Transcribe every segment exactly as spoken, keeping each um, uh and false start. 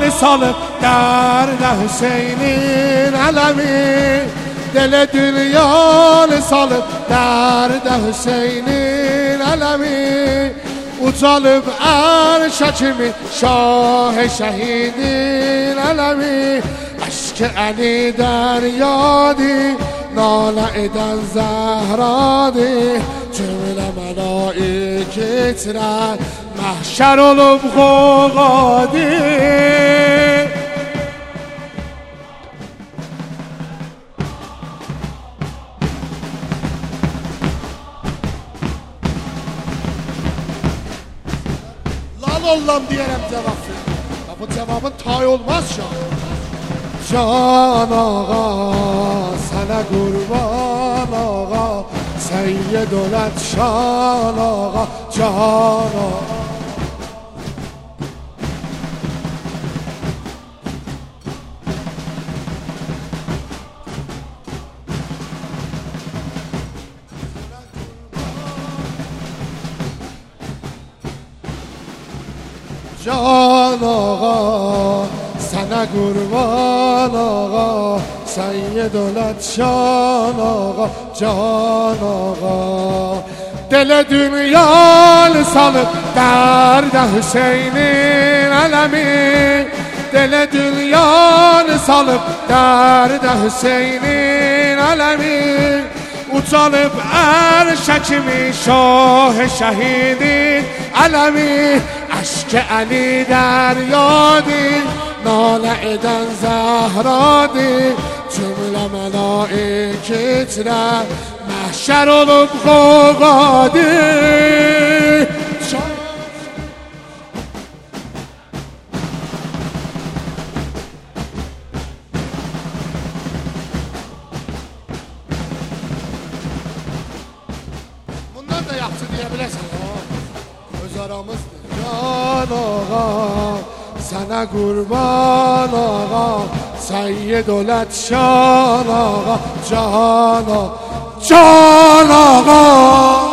یال سالم درد حسین علمی دل دنیا سالم درد حسین علمی او طالب ارشکمی شاه شهیدین علمی عشق علی در یادی نالعدن زهرادی جمله ملائکت را محشر و لبغوغادی Allah'ım diyerek cevap ver. Bu cevabın tay olmaz şu an. Can ağa, sana kurban ağa, Seyyid olet şan ağa, can ağa. Can ağa, sana kurban ağa, Seyyid olet şan ağa, can ağa. Dele dünyal salıp derde Hüseyin'in alemi, Dele dünyal salıp derde Hüseyin'in alemi, uçalıp erşekimi şah şehidin alemi. عشق علی در یادی ناله ادن زهرادی جمله ملائکت را محشر و لبغوغادی bundan da yaptı diyebilirsin öz aramızdır. Can ağa, sana kurban ağa, Seyyid olet şan ağa, can ağa, can ağa.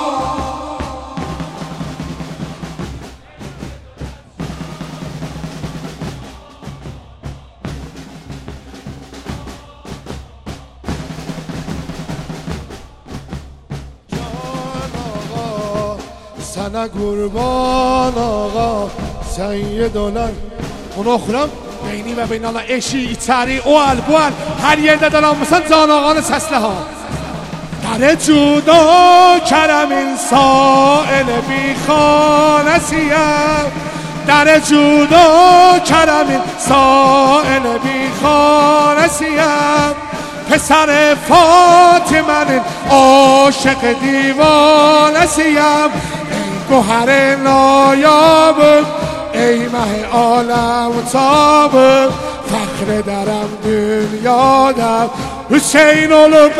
Sana kurban ağa, Seyyid olet. Onu oxuram. Beyni və beynala eşi, içəri, o əl, bu əl, hər yerdə dalanmışsan Can ağanı səslə ha. Dərə cuda kərəmin sail bixanəsiyəm, Dərə cuda kərəmin sail bixanəsiyəm, پسر فاطمه عاشق دیوانه‌سیم ای گوهر نایاب ای مه عالم تاب فخر درم dünyada Hüseyin olup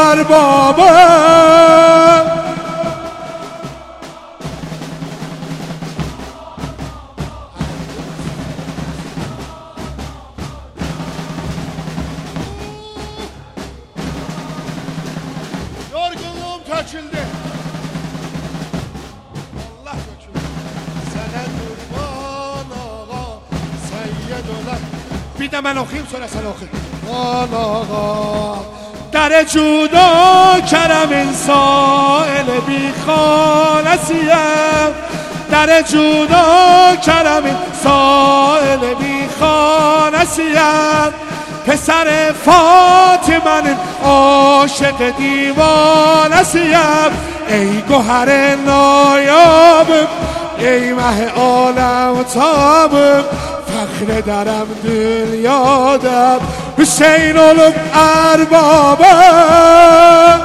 erbabım Döküldü. Allah döküldü. Sana kurban ağa, Seyyid olet. Bir de ben okuyayım sonra sen oku. Kurban ağa, در جودا کرم سائل بیخانه‌سیم در جودا کرم سائل بیخانه‌سیم پسر فاطمه عاشق دیوانه‌سیم ای گوهر نایابم ای مه عالم تابم فخر درم dünyada Hüseyin olup erbabım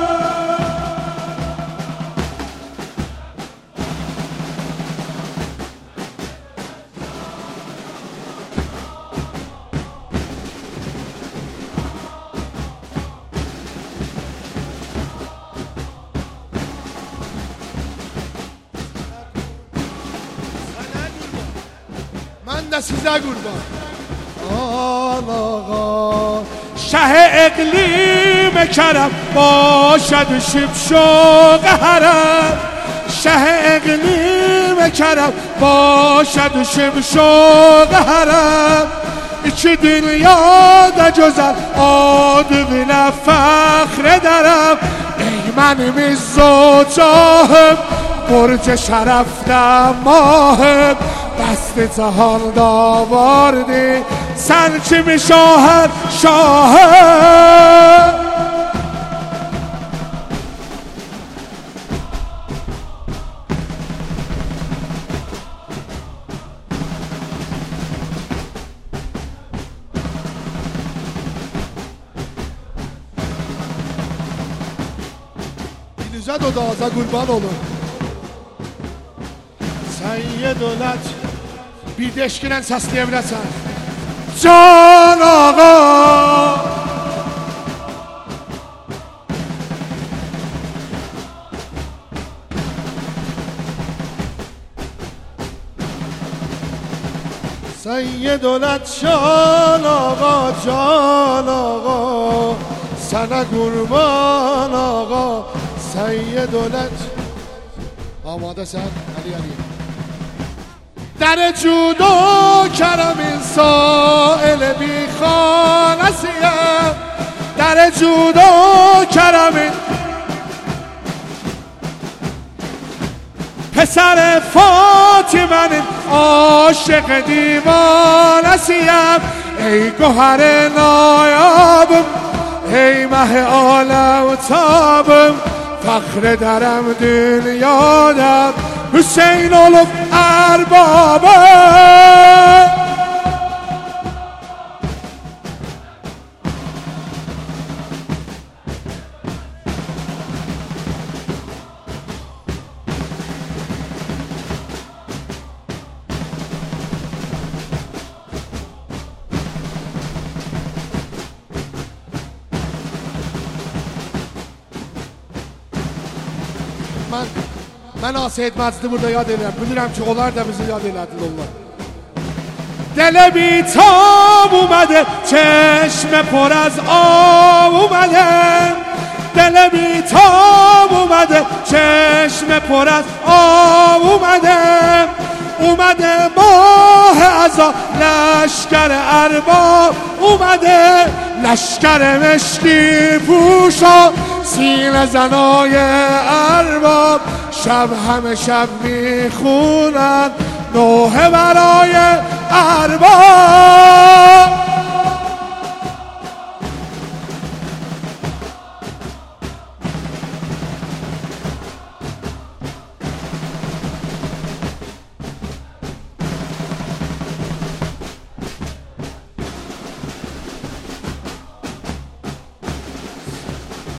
من de size kurban آقا شه اقلیم کرم باشد شبشوق حرم شه اقلیم کرم باشد شبشوق حرم iki dünyada güzel adına fəxr edərəm. Ey mənim izzocahım, burcu şərəfdə mahım, dəsti cahanda vardı, sən kimi şahər şahım. Dilizə dodağıza qurban olun. Səyyə dövlət bir deşkilən səsləyə biləsən. Can ağa Səyyə dövlət can ağa, can ağa, sənə qurban ağa. Səyyə dövlət Amadəsən, Əli Əli. در جود و کرم این سائل بی خانسیم، در جود و کرم این پسر فاطمه عاشق دیوانسیم. ای گوهر نایابم، ای مه عالم تابم، فخر درم دنیادم، Hüseyin olup erbabı. Ben Mən Asiyet Məcidi burada yad edirəm. Bilirəm ki, onlar da bizi yad elədilər onlar. Dələ bitab اومده چشم پر از آب اومده. دل بیتاب اومده چشم پر از آب اومده. اومده ماه عزا لشکر ارباب اومده. لشکر مشکی پوشا سینه زنای ارباب. شب همه شب میخونن نوحه برای